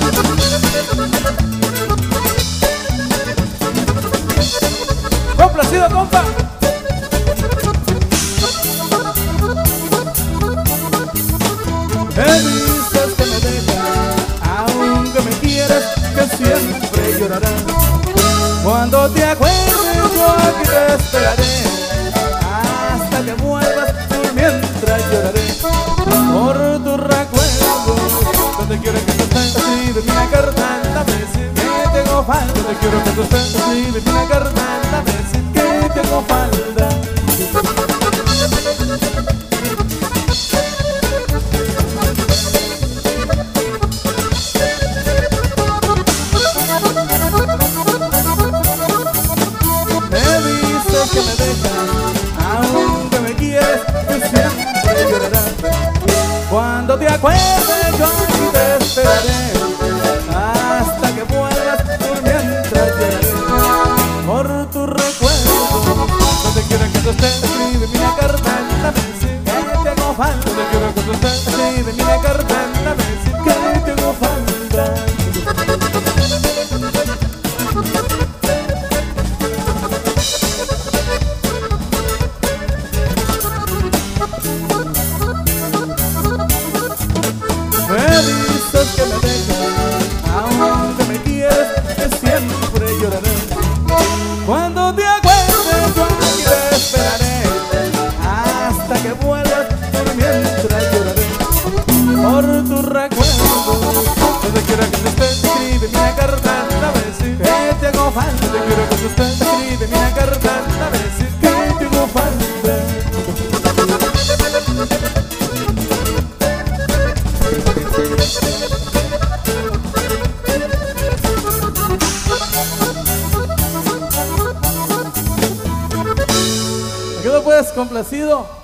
Complacido, compa. Me dices que me dejas, aunque me quieras, que siempre llorarás. Cuando te acuerdes yo aquí te esperaré, Hasta que vuelvas, por mientras lloraré. por tu recuerdo. Donde quiero que tú estés, escríbeme una carta, dame decir que tengo falta. Donde quiero que tú estés, escríbeme una carta, dame decir que tengo falta. Me dices que me dejas, aunque me quieres, que siempre llorarás. Cuando te acuerdes yo aquí te esperaré, Hasta que vuelvas, por mientras lloraré. por tu recuerdo. Donde quiera que tú estés, escríbeme una carta, dame decir que tengo falta. Donde quiera que tú estés, escríbeme una carta, dame decir que tengo falta. Me dices que me dejas, aunque me quieres, que siempre lloraré. Cuando te acuerdes yo aquí te Esperaré hasta que vuelvas, por mientras lloraré. por tu recuerdo. Donde quiera que tú estés, escríbeme una carta, dame decir que tengo falta. Donde quiera que tú estés, escríbeme una carta, dame decir que tengo falta. ¿Me quedo pues complacido?